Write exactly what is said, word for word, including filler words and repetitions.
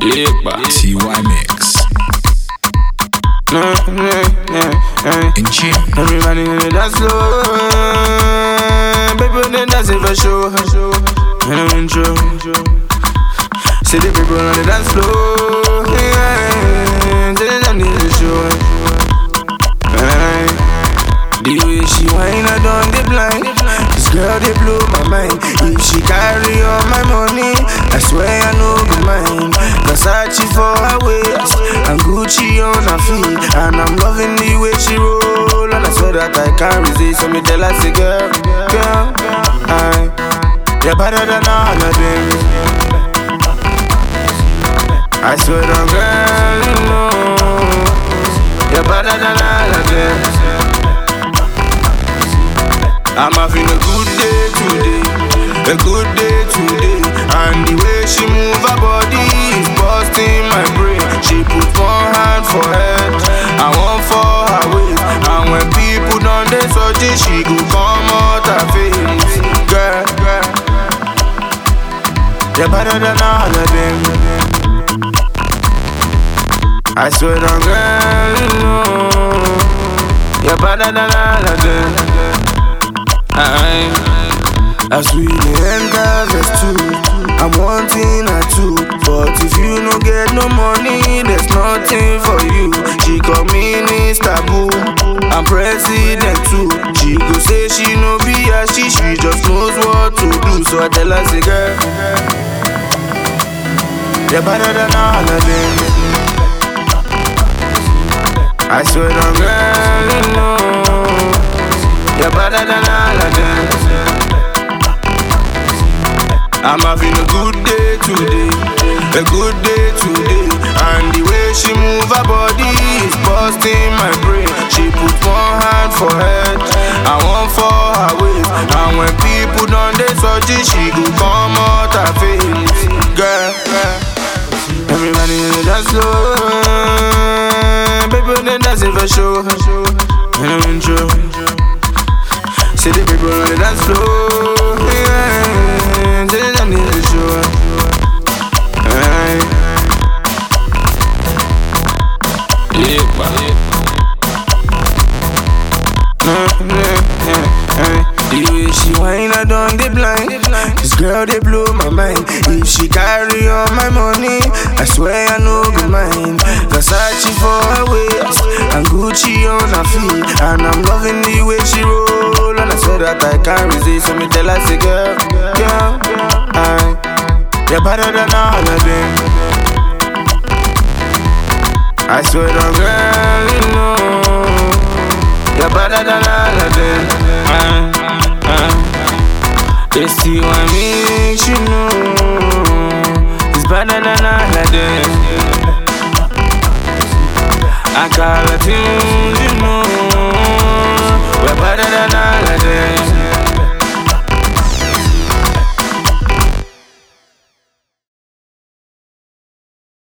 T Y Mix. In tune. Everybody in the dance floor. People they dancing for sure. And I'm in trouble. See the people on the dance floor. Yeah, they don't need the show. The way she whine, I don't get blind. This girl, they blow my mind. If she carry all my money, I swear I know be mine. Versace for her waist, and Gucci on her feet. And I'm loving the way she roll, and I swear that I can't resist. So me tell her, say girl, girl, I, you're better than all of them. I swear to girl, you know, you're better than all of them. I'm having a good day today, a good day today. And the way she move her body is busting my brain. She put one hand for head and one for her waist. And when people done they search it, she go come out her face. Girl, girl, you're better than all of them. I swear to girl, you know, you're better than all of them. I, as we enter verse two, I'm wanting her too. But if you no get no money, there's nothing for you. She call me Mister Boo, I'm president too. She go say she no be a she, she just knows what to do. So I tell her, say girl, you're better than all of them. I swear to girl, you know, you're better than all of them. I'm having a good day today, a good day today. And the way she move her body is busting my brain. She put one hand for head and one for her waist. And when people done they search it, she go come out her face. Girl, everybody in the dance floor. People they dancing for sure. And I'm in trouble. See the people on the dance floor, yeah, they don't need the show. Aye. The way she whine, I don't get blind. This girl, they blow my mind. If she carry all my money, I swear I know be mine. Versace for her waist, and Gucci on her feet. And I'm loving the way she roll, and I swear that I can't resist. So me tell her, say girl, girl, I, you're better than all of them. I swear to girl, you know, you're better than all of them. uh, uh. It's T Y Mix, you know, it's better than all of them. I call it tunes, you know, we're better than all.